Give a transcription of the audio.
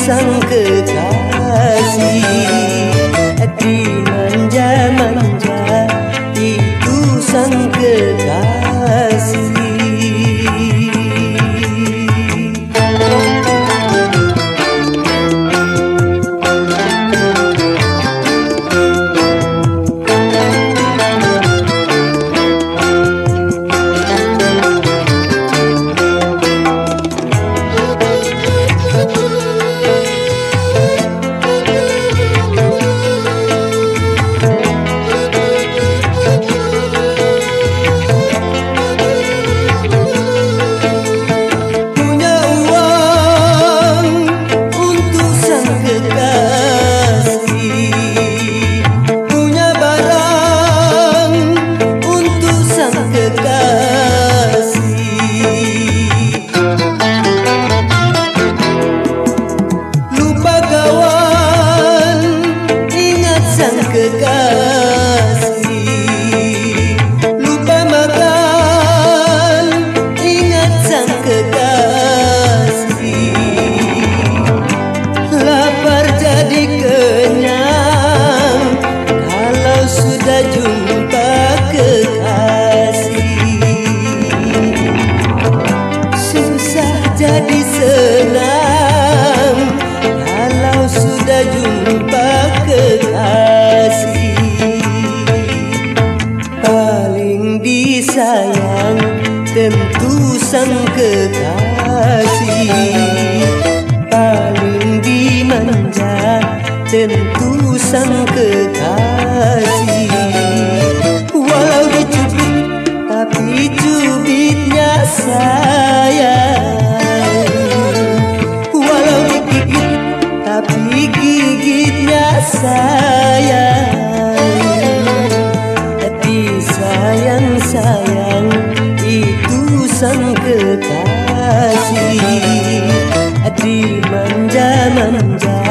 sang kekasih, dimanja-manja itu sang kekasih. Kekasih, lupa makan, ingat sang kekasih. Lapar jadi kenyang kalau sudah jumpa kekasih. Susah jadi senang kalau sudah jumpa kekasih. Paling disayang tentu sang kekasih, paling dimanja tentu sang kekasih. Walau dicubit tapi cubitnya sayang, walau digigit tapi gigitnya sayang. Sayang-sayang itu sang kekasih, dimanja-manja